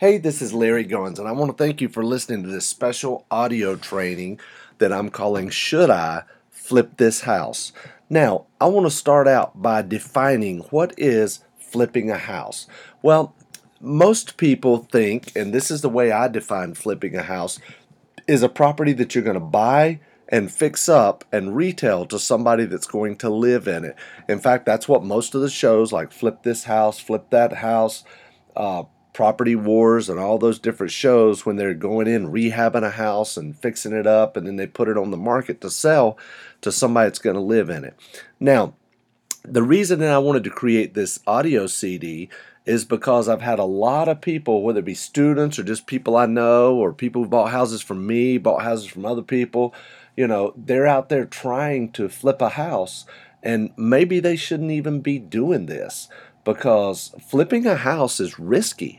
Hey, this is Larry Goins, and I want to thank you for listening to this special audio training that I'm calling Should I Flip This House? Now, I want to start out by defining what is flipping a house. Well, most people think, and this is the way I define flipping a house, is a property that you're going to buy and fix up and retail to somebody that's going to live in it. In fact, that's what most of the shows like Flip This House, Flip That House, uh, Property Wars, and all those different shows, when they're going in, rehabbing a house and fixing it up, and then they put it on the market to sell to somebody that's going to live in it. Now, the reason that I wanted to create this audio CD is because I've had a lot of people, whether it be students or just people I know or people who bought houses from me, bought houses from other people, they're out there trying to flip a house, and maybe they shouldn't even be doing this because flipping a house is risky,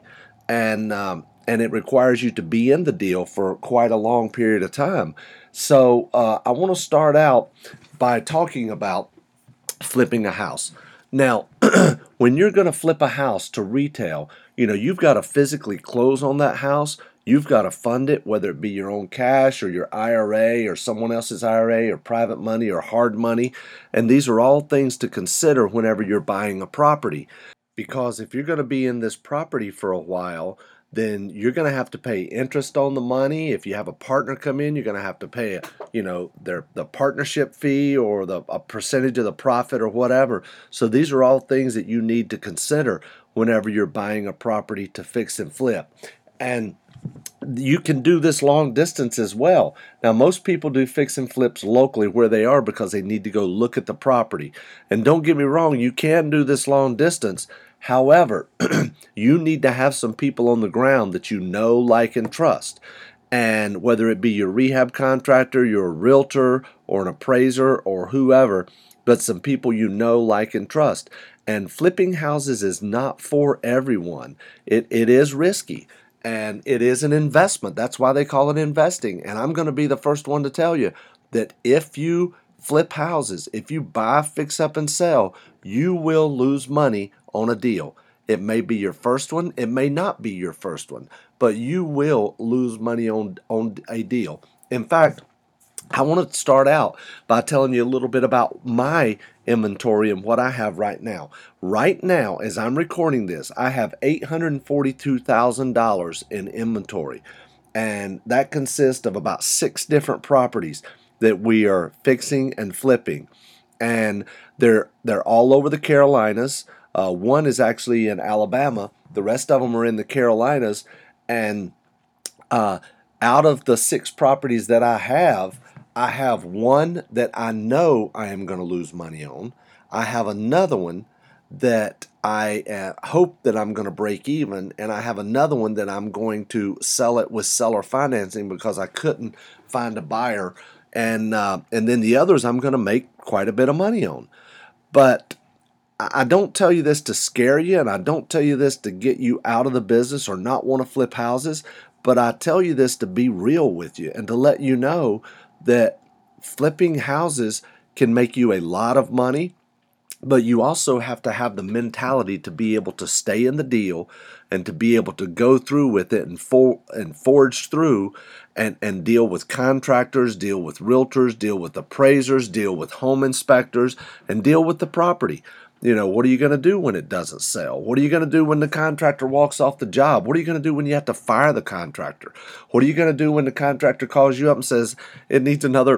and it requires you to be in the deal for quite a long period of time. So I want to start out by talking about flipping a house. Now, when you're going to flip a house to retail, you've got to physically close on that house. You've got to fund it, whether it be your own cash or your IRA or someone else's IRA or private money or hard money. And these are all things to consider whenever you're buying a property. Because if you're going to be in this property for a while, then you're going to have to pay interest on the money. If you have a partner come in, you're going to have to pay, the partnership fee or a percentage of the profit or whatever. So these are all things that you need to consider whenever you're buying a property to fix and flip. And you can do this long distance as well. Now, most people do fix and flips locally where they are because they need to go look at the property. And don't get me wrong, you can do this long distance. However, you need to have some people on the ground that you know, like, and trust. And whether it be your rehab contractor, your realtor, or an appraiser, or whoever, but some people you know, like, and trust. And flipping houses is not for everyone. It is risky. And it is an investment. That's why they call it investing. And I'm going to be the first one to tell you that if you flip houses, if you buy, fix up, and sell, you will lose money on a deal. It may be your first one. It may not be your first one. But you will lose money on a deal. In fact, I want to start out by telling you a little bit about my inventory and what I have right now. Right now, as I'm recording this, I have $842,000 in inventory, and that consists of about 6 different properties that we are fixing and flipping, and they're all over the Carolinas. One is actually in Alabama. The rest of them are in the Carolinas, and out of the 6 properties that I have one that I know I am going to lose money on. I have another one that I hope that I'm going to break even, and I have another one that I'm going to sell it with seller financing because I couldn't find a buyer, and then the others I'm going to make quite a bit of money on. But I don't tell you this to scare you, and I don't tell you this to get you out of the business or not want to flip houses, but I tell you this to be real with you and to let you know that flipping houses can make you a lot of money, but you also have to have the mentality to be able to stay in the deal and to be able to go through with it and forge through and deal with contractors, deal with realtors, deal with appraisers, deal with home inspectors, and deal with the property. What are you going to do when it doesn't sell? What are you going to do when the contractor walks off the job? What are you going to do when you have to fire the contractor? What are you going to do when the contractor calls you up and says it needs another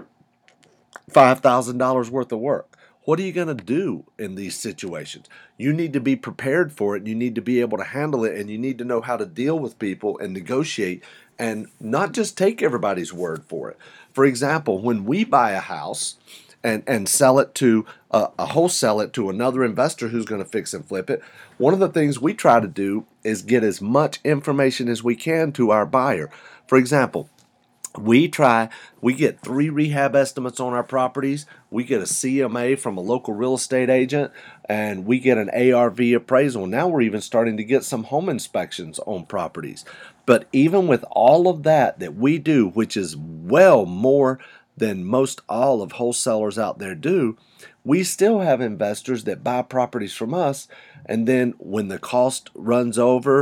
$5,000 worth of work? What are you going to do in these situations? You need to be prepared for it. You need to be able to handle it, and you need to know how to deal with people and negotiate and not just take everybody's word for it. For example, when we buy a house and sell it to wholesale it to another investor who's going to fix and flip it, one of the things we try to do is get as much information as we can to our buyer. For example, we get 3 rehab estimates on our properties. We get a CMA from a local real estate agent, and we get an ARV appraisal. Now we're even starting to get some home inspections on properties. But even with all of that we do, which is well more than most all of wholesalers out there do, we still have investors that buy properties from us, and then when the cost runs over,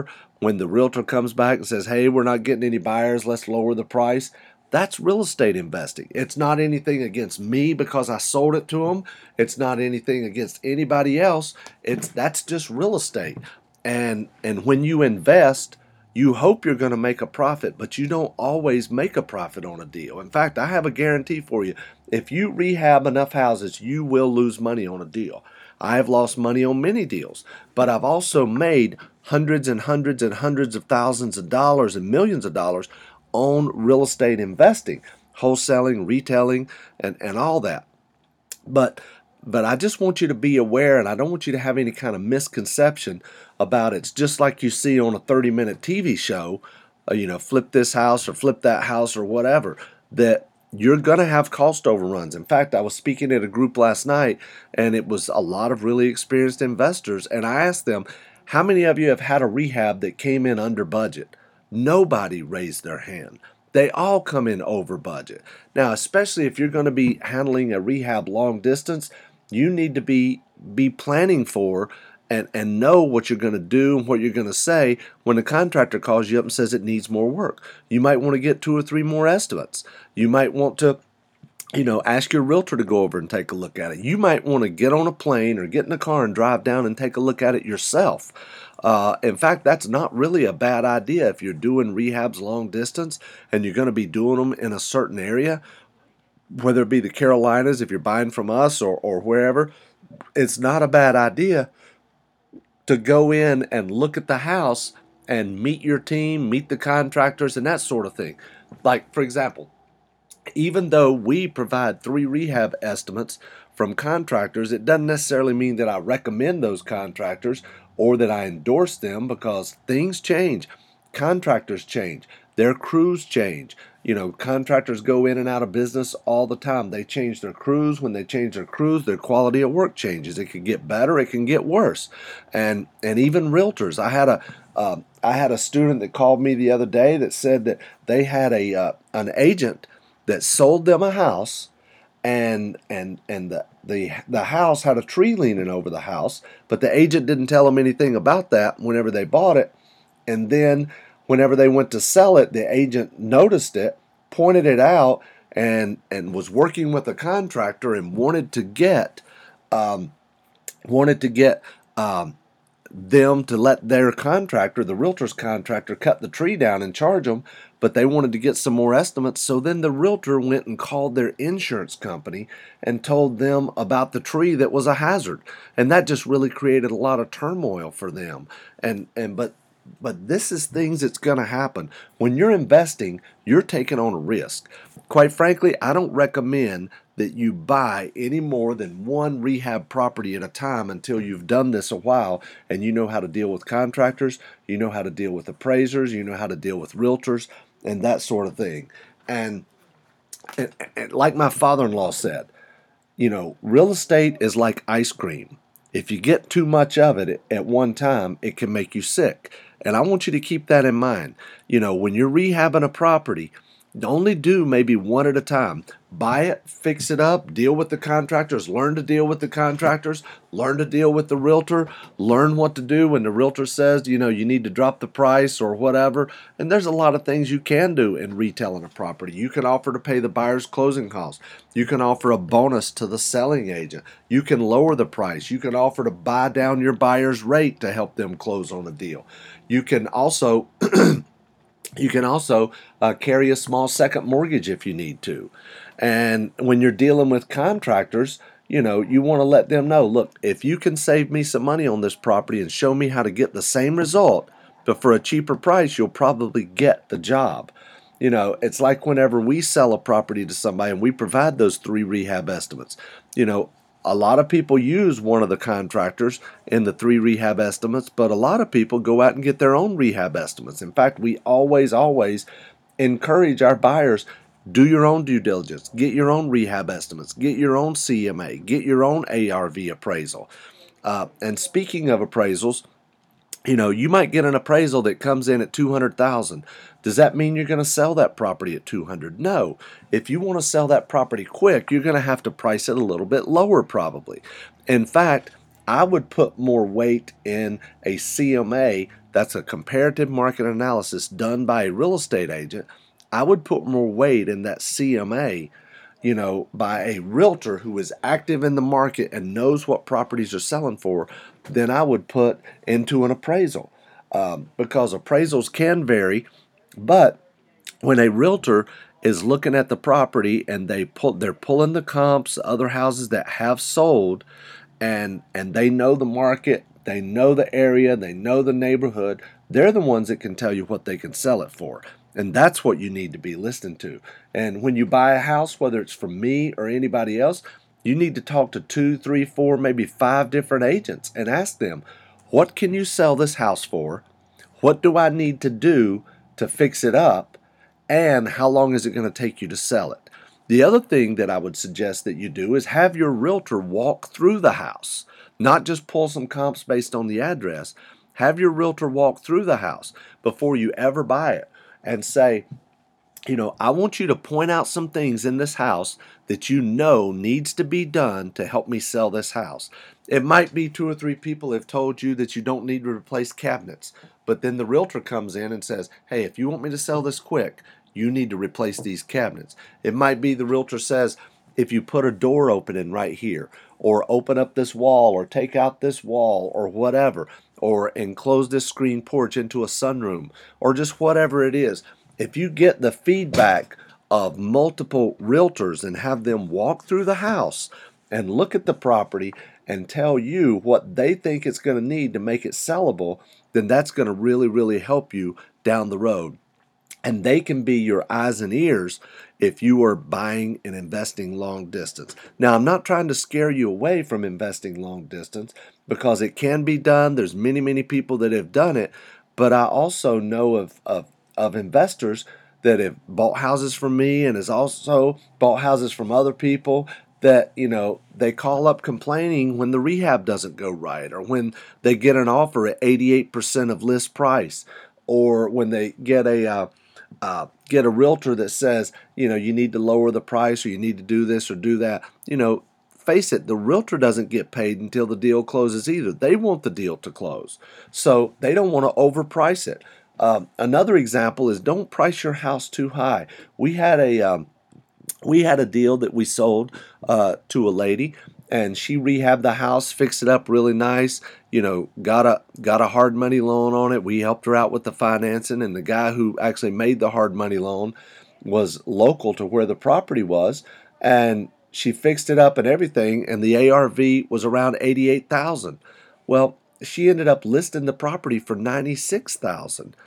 when the realtor comes back and says, hey, we're not getting any buyers, let's lower the price. That's real estate investing. It's not anything against me because I sold it to them. It's not anything against anybody else. That's just real estate. And when you invest, you hope you're going to make a profit, but you don't always make a profit on a deal. In fact, I have a guarantee for you. If you rehab enough houses, you will lose money on a deal. I have lost money on many deals, but I've also made hundreds and hundreds and hundreds of thousands of dollars and millions of dollars on real estate investing, wholesaling, retailing, and all that. But I just want you to be aware, and I don't want you to have any kind of misconception about it. It's just like you see on a 30-minute TV show, flip this house or flip that house or whatever, that you're going to have cost overruns. In fact, I was speaking at a group last night, and it was a lot of really experienced investors, and I asked them, how many of you have had a rehab that came in under budget? Nobody raised their hand. They all come in over budget. Now, especially if you're going to be handling a rehab long distance, you need to be planning for and know what you're going to do and what you're going to say when the contractor calls you up and says it needs more work. You might want to get 2 or 3 more estimates. You might want to ask your realtor to go over and take a look at it. You might want to get on a plane or get in a car and drive down and take a look at it yourself. In fact, that's not really a bad idea if you're doing rehabs long distance and you're going to be doing them in a certain area, whether it be the Carolinas, if you're buying from us or wherever. It's not a bad idea to go in and look at the house and meet your team, meet the contractors, and that sort of thing. Like, for example, even though we provide 3 rehab estimates from contractors, it doesn't necessarily mean that I recommend those contractors or that I endorse them, because things change. Contractors change. Their crews change. Contractors go in and out of business all the time. They change their crews. When they change their crews, their quality of work changes. It can get better. It can get worse. And even realtors. I had a student that called me the other day that said that they had an agent that sold them a house, and the house had a tree leaning over the house, but the agent didn't tell them anything about that whenever they bought it. And then whenever they went to sell it, the agent noticed it, pointed it out, and was working with a contractor and wanted to get them to let their contractor, the realtor's contractor, cut the tree down and charge them, but they wanted to get some more estimates. So then the realtor went and called their insurance company and told them about the tree that was a hazard, and that just really created a lot of turmoil for them. But this is things that's going to happen. When you're investing, you're taking on a risk. Quite frankly, I don't recommend that you buy any more than 1 rehab property at a time until you've done this a while and you know how to deal with contractors, you know how to deal with appraisers, you know how to deal with realtors, and that sort of thing. And like my father-in-law said, real estate is like ice cream. If you get too much of it at one time, it can make you sick. And I want you to keep that in mind. When you're rehabbing a property, only do maybe 1 at a time. Buy it, fix it up, deal with the contractors, learn to deal with the contractors, learn to deal with the realtor, learn what to do when the realtor says, you need to drop the price or whatever. And there's a lot of things you can do in retailing a property. You can offer to pay the buyer's closing costs. You can offer a bonus to the selling agent. You can lower the price. You can offer to buy down your buyer's rate to help them close on a deal. You can also carry a small second mortgage if you need to. And when you're dealing with contractors, you want to let them know, look, if you can save me some money on this property and show me how to get the same result, but for a cheaper price, you'll probably get the job. It's like whenever we sell a property to somebody and we provide those 3 rehab estimates, a lot of people use one of the contractors in the 3 rehab estimates, but a lot of people go out and get their own rehab estimates. In fact, we always encourage our buyers, do your own due diligence, get your own rehab estimates, get your own CMA, get your own ARV appraisal. And speaking of appraisals, you might get an appraisal that comes in at $200,000. Does that mean you're going to sell that property at $200,000? No. If you want to sell that property quick, you're going to have to price it a little bit lower probably. In fact, I would put more weight in a CMA that's a comparative market analysis done by a real estate agent, I would put more weight in that CMA, by a realtor who is active in the market and knows what properties are selling for, than I would put into an appraisal. Because appraisals can vary, but when a realtor is looking at the property and they're pulling the comps, other houses that have sold, and they know the market, they know the area, they know the neighborhood, they're the ones that can tell you what they can sell it for. And that's what you need to be listening to. And when you buy a house, whether it's from me or anybody else, you need to talk to 2, 3, 4, maybe 5 different agents and ask them, what can you sell this house for? What do I need to do to fix it up? And how long is it going to take you to sell it? The other thing that I would suggest that you do is have your realtor walk through the house, not just pull some comps based on the address. Have your realtor walk through the house before you ever buy it and say, I want you to point out some things in this house that you know needs to be done to help me sell this house. It might be 2 or 3 people have told you that you don't need to replace cabinets, but then the realtor comes in and says, hey, if you want me to sell this quick, you need to replace these cabinets. It might be the realtor says, if you put a door opening right here, or open up this wall, or take out this wall, or whatever, or enclose this screen porch into a sunroom, or just whatever it is. If you get the feedback of multiple realtors and have them walk through the house and look at the property and tell you what they think it's going to need to make it sellable, then that's going to really, really help you down the road. And they can be your eyes and ears if you are buying and investing long distance. Now, I'm not trying to scare you away from investing long distance because it can be done. There's many, many people that have done it. But I also know of investors that have bought houses from me and has also bought houses from other people that, they call up complaining when the rehab doesn't go right, or when they get an offer at 88% of list price, or when they get a realtor that says, you need to lower the price, or you need to do this or do that. Face it, the realtor doesn't get paid until the deal closes either. They want the deal to close, so they don't want to overprice it. Another example is don't price your house too high. We had a deal that we sold to a lady, and she rehabbed the house, fixed it up really nice. Got a hard money loan on it. We helped her out with the financing, and the guy who actually made the hard money loan was local to where the property was, and she fixed it up and everything, and the ARV was around 88,000. Well, she ended up listing the property for 96,000.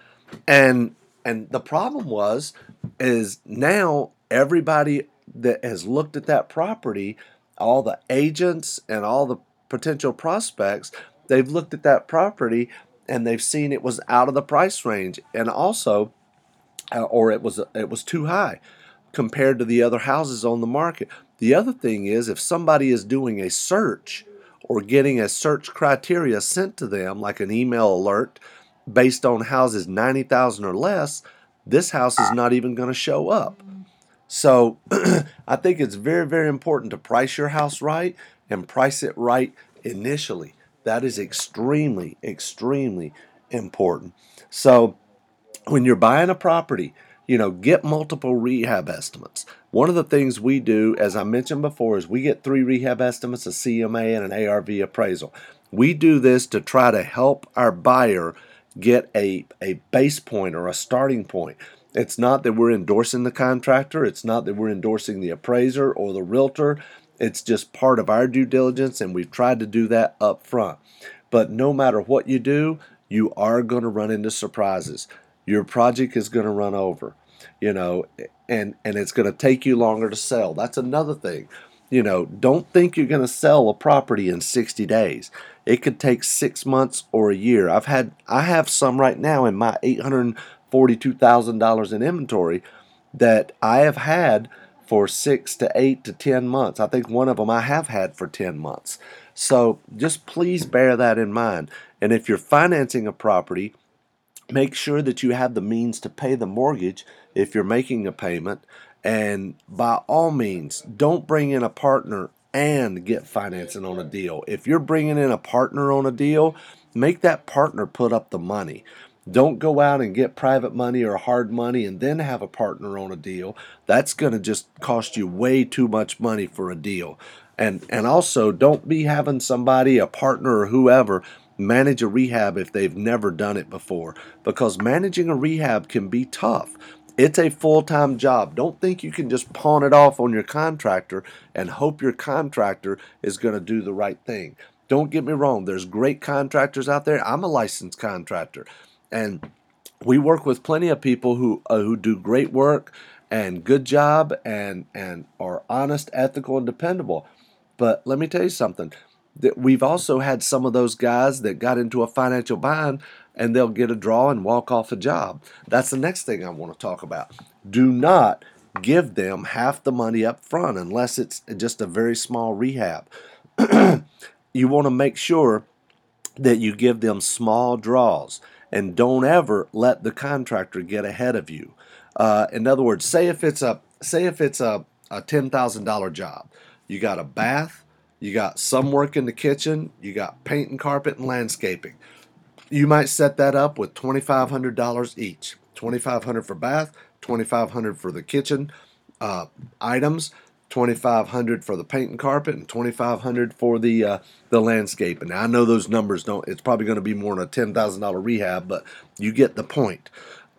And the problem is now everybody that has looked at that property, all the agents and all the potential prospects, they've looked at that property and they've seen it was out of the price range, and also or it was too high compared to the other houses on the market. The other thing is, if somebody is doing a search or getting a search criteria sent to them, like an email alert based on houses 90,000 or less, this house is not even going to show up. So I think it's very, very important to price your house right and price it right initially. That is extremely, extremely important. So when you're buying a property, get multiple rehab estimates. One of the things we do, as I mentioned before, is we get 3 rehab estimates, a CMA and an ARV appraisal. We do this to try to help our buyer get a base point or a starting point. It's not that we're endorsing the contractor. It's not that we're endorsing the appraiser or the realtor. It's just part of our due diligence, and we've tried to do that up front. But no matter what you do, you are going to run into surprises. Your project is going to run over, and it's going to take you longer to sell. That's another thing. Don't think you're going to sell a property in 60 days. It could take 6 months or a year. I have some right now in my $842,000 in inventory that I have had for 6 to 8 to 10 months. I think one of them I have had for 10 months. So just please bear that in mind. And if you're financing a property, make sure that you have the means to pay the mortgage if you're making a payment. And by all means, don't bring in a partner and get financing on a deal. If you're bringing in a partner on a deal, make that partner put up the money. Don't go out and get private money or hard money and then have a partner on a deal. That's going to just cost you way too much money for a deal. And also don't be having somebody, a partner or whoever, manage a rehab if they've never done it before, because managing a rehab can be tough. It's a full-time job. Don't think you can just pawn it off on your contractor and hope your contractor is going to do the right thing. Don't get me wrong, there's great contractors out there. I'm a licensed contractor, and we work with plenty of people who do great work and good job and are honest, ethical, and dependable. But let me tell you something. That we've also had some of those guys that got into a financial bind and they'll get a draw and walk off a job. That's the next thing I want to talk about. Do not give them half the money up front unless it's just a very small rehab. You want to make sure that you give them small draws and don't ever let the contractor get ahead of you. In other words, say if it's a $10,000 job, you got a bath, you got some work in the kitchen, you got paint and carpet and landscaping. You might set that up with $2,500 each. $2,500 for bath, $2,500 for the kitchen items, $2,500 for the paint and carpet, and $2,500 for the landscaping. Now I know those numbers don't. It's probably going to be more than a $10,000 rehab, but you get the point.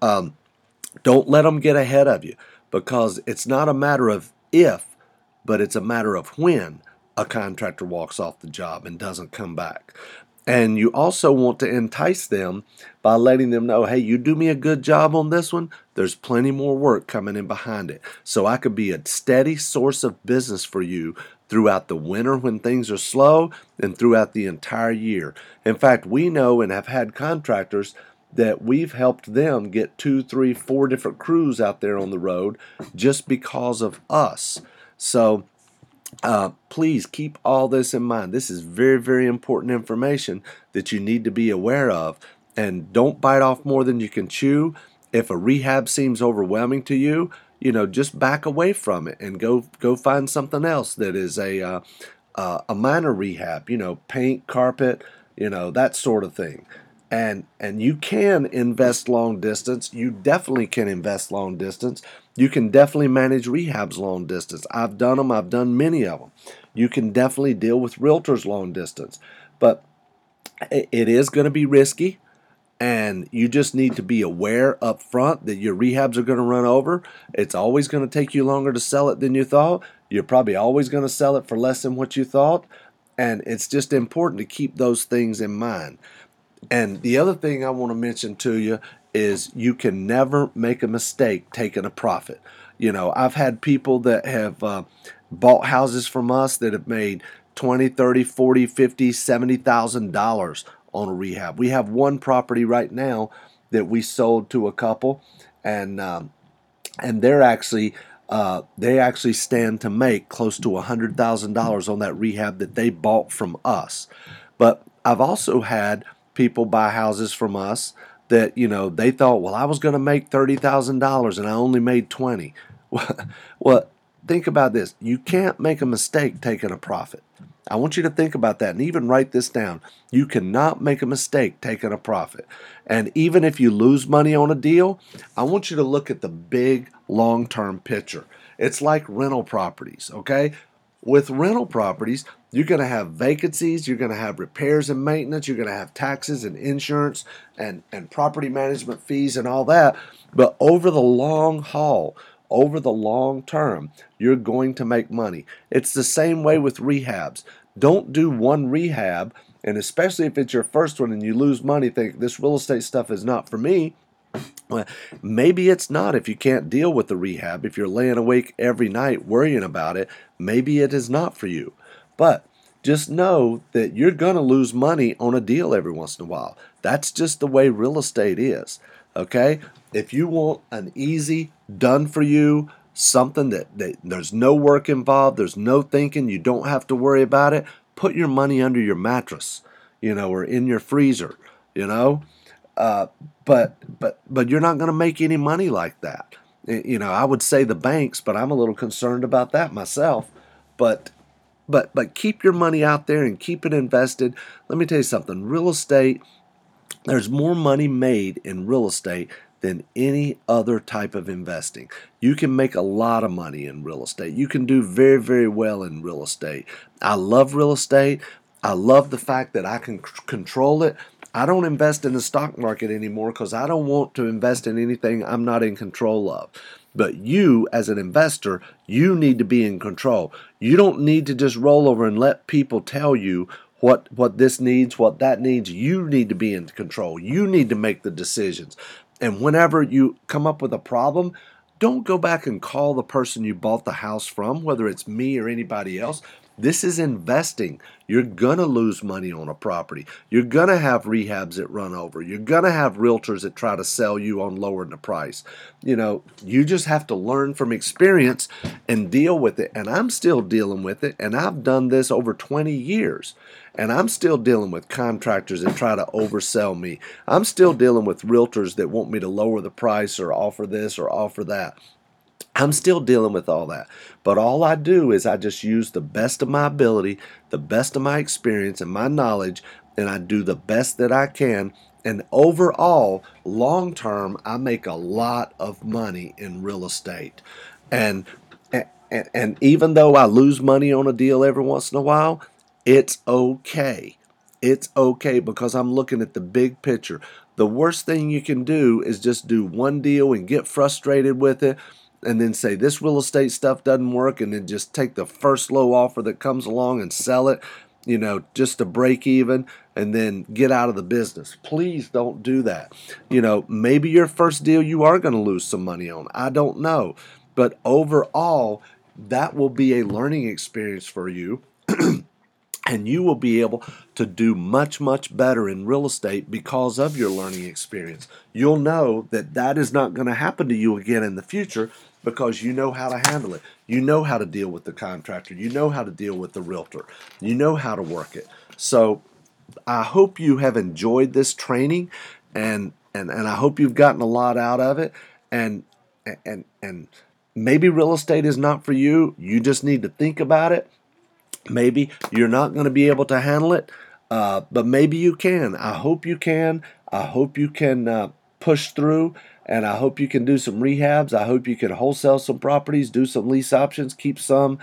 Don't let them get ahead of you, because it's not a matter of if, but it's a matter of when a contractor walks off the job and doesn't come back. And you also want to entice them by letting them know, hey, you do me a good job on this one, there's plenty more work coming in behind it. So I could be a steady source of business for you throughout the winter when things are slow and throughout the entire year. In fact, we know and have had contractors that we've helped them get 2, 3, 4 different crews out there on the road just because of us. So please keep all this in mind. This is very, very important information that you need to be aware of. And don't bite off more than you can chew. If a rehab seems overwhelming to you, just back away from it and go find something else that is a minor rehab. Paint, carpet, that sort of thing. And you can invest long distance. You definitely can invest long distance. You can definitely manage rehabs long distance. I've done them. I've done many of them. You can definitely deal with realtors long distance. But it is going to be risky, and you just need to be aware up front that your rehabs are going to run over. It's always going to take you longer to sell it than you thought. You're probably always going to sell it for less than what you thought. And it's just important to keep those things in mind. And the other thing I want to mention to you is you can never make a mistake taking a profit. I've had people that have bought houses from us that have made $20, $30, $40, $50, $70,000 on a rehab. We have one property right now that we sold to a couple, and they actually stand to make close to $100,000 on that rehab that they bought from us. But I've also had people buy houses from us that they thought, well, I was going to make $30,000 and I only made 20. Well, think about this. You can't make a mistake taking a profit. I want you to think about that and even write this down. You cannot make a mistake taking a profit. And even if you lose money on a deal, I want you to look at the big long-term picture. It's like rental properties, okay? With rental properties, you're going to have vacancies, you're going to have repairs and maintenance, you're going to have taxes and insurance and property management fees and all that. But over the long haul, over the long term, you're going to make money. It's the same way with rehabs. Don't do one rehab, and especially if it's your first one and you lose money, think this real estate stuff is not for me. Well, maybe it's not if you can't deal with the rehab. If you're laying awake every night worrying about it, maybe it is not for you. But just know that you're going to lose money on a deal every once in a while. That's just the way real estate is. Okay? If you want an easy, done for you, something that there's no work involved, there's no thinking, you don't have to worry about it, put your money under your mattress, or in your freezer, but you're not going to make any money like that. I would say the banks, but I'm a little concerned about that myself. But keep your money out there and keep it invested. Let me tell you something. Real estate There's more money made in real estate than any other type of investing. You can make a lot of money in real estate. You can do very, very well in real estate. I love real estate. I love the fact that I can control it. I don't invest in the stock market anymore because I don't want to invest in anything I'm not in control of. But you, as an investor, you need to be in control. You don't need to just roll over and let people tell you what this needs, what that needs. You need to be in control. You need to make the decisions. And whenever you come up with a problem, don't go back and call the person you bought the house from, whether it's me or anybody else. This is investing. You're going to lose money on a property. You're going to have rehabs that run over. You're going to have realtors that try to sell you on lowering the price. You just have to learn from experience and deal with it. And I'm still dealing with it. And I've done this over 20 years. And I'm still dealing with contractors that try to oversell me. I'm still dealing with realtors that want me to lower the price or offer this or offer that. I'm still dealing with all that. But all I do is I just use the best of my ability, the best of my experience and my knowledge, and I do the best that I can. And overall, long term, I make a lot of money in real estate. And and even though I lose money on a deal every once in a while, it's okay. It's okay because I'm looking at the big picture. The worst thing you can do is just do one deal and get frustrated with it and then say this real estate stuff doesn't work and then just take the first low offer that comes along and sell it, just to break even and then get out of the business. Please don't do that. Maybe your first deal you are going to lose some money on. I don't know. But overall, that will be a learning experience for you. And you will be able to do much, much better in real estate because of your learning experience. You'll know that that is not going to happen to you again in the future because you know how to handle it. You know how to deal with the contractor. You know how to deal with the realtor. You know how to work it. So I hope you have enjoyed this training and I hope you've gotten a lot out of it. And maybe real estate is not for you. You just need to think about it. Maybe you're not going to be able to handle it, but maybe you can. I hope you can. I hope you can push through, and I hope you can do some rehabs. I hope you can wholesale some properties, do some lease options, keep some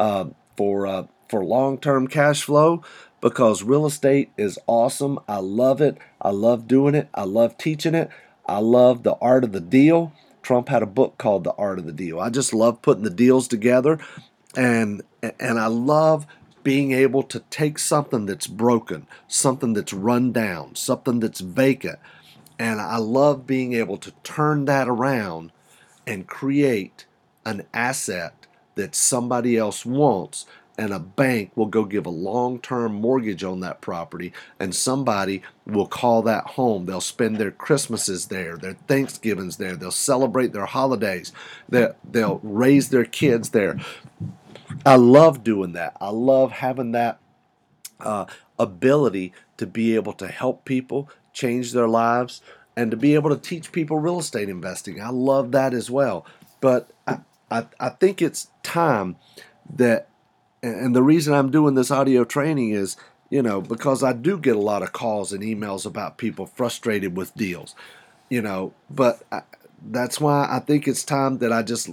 for long-term cash flow because real estate is awesome. I love it. I love doing it. I love teaching it. I love the art of the deal. Trump had a book called The Art of the Deal. I just love putting the deals together. And I love being able to take something that's broken, something that's run down, something that's vacant, and I love being able to turn that around and create an asset that somebody else wants, and a bank will go give a long-term mortgage on that property, and somebody will call that home. They'll spend their Christmases there, their Thanksgivings there, they'll celebrate their holidays, they'll raise their kids there. I love doing that. I love having that ability to be able to help people change their lives and to be able to teach people real estate investing. I love that as well. But I think it's time that, and the reason I'm doing this audio training is, because I do get a lot of calls and emails about people frustrated with deals, but that's why I think it's time that I just,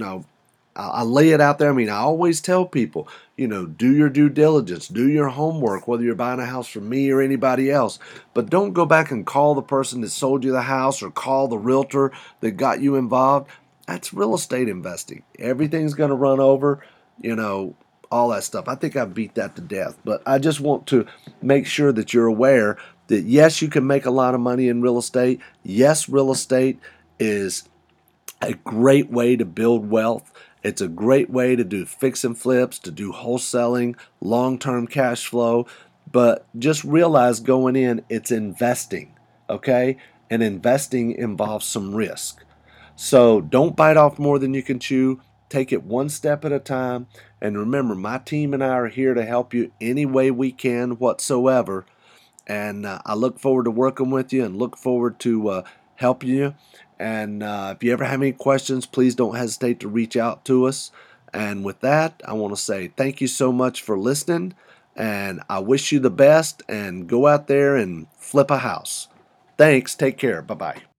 I lay it out there. I mean, I always tell people, do your due diligence, do your homework, whether you're buying a house from me or anybody else. But don't go back and call the person that sold you the house or call the realtor that got you involved. That's real estate investing. Everything's going to run over, all that stuff. I think I beat that to death. But I just want to make sure that you're aware that, yes, you can make a lot of money in real estate. Yes, real estate is a great way to build wealth. It's a great way to do fix and flips, to do wholesaling, long-term cash flow. But just realize going in, it's investing, okay? And investing involves some risk. So don't bite off more than you can chew. Take it one step at a time. And remember, my team and I are here to help you any way we can whatsoever. And I look forward to working with you and look forward to helping you. And if you ever have any questions, please don't hesitate to reach out to us. And with that, I want to say thank you so much for listening. And I wish you the best and go out there and flip a house. Thanks. Take care. Bye bye.